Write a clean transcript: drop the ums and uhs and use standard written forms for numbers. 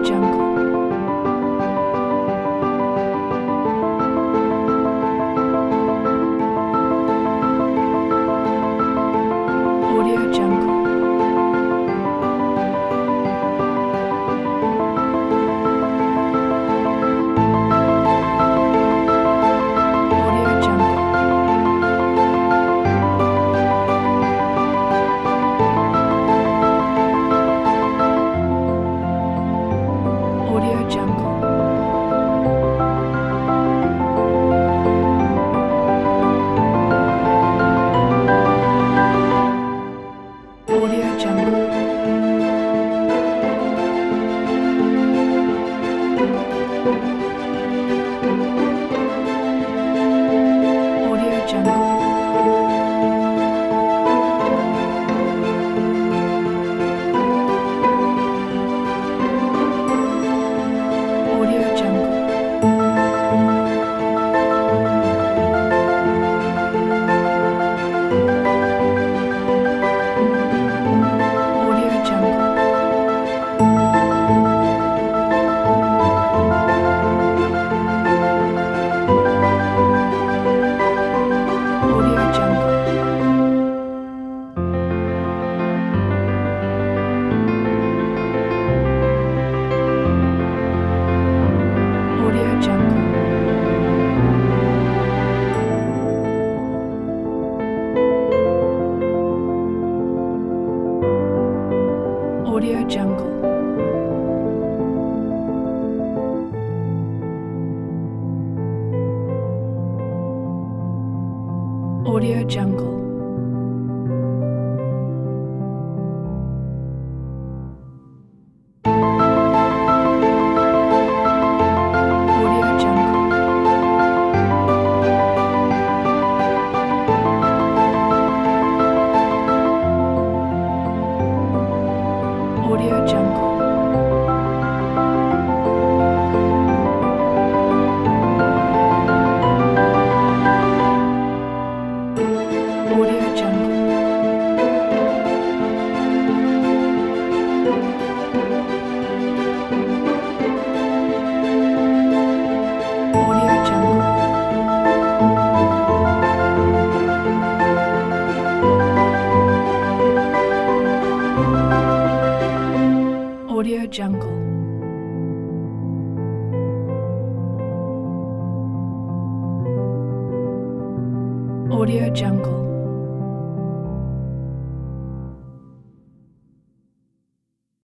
Jungle. Audio Jungle. Audio Jungle. Audio Jungle. Audio Jungle. Audio Jungle. Audio Jungle. Audio Jungle. Audio Jungle. Audio Jungle. Audio Jungle. Audio Jungle. Audio Jungle. Audio Jungle. Audio Jungle. Audio Jungle. Audio Jungle. Audio Jungle.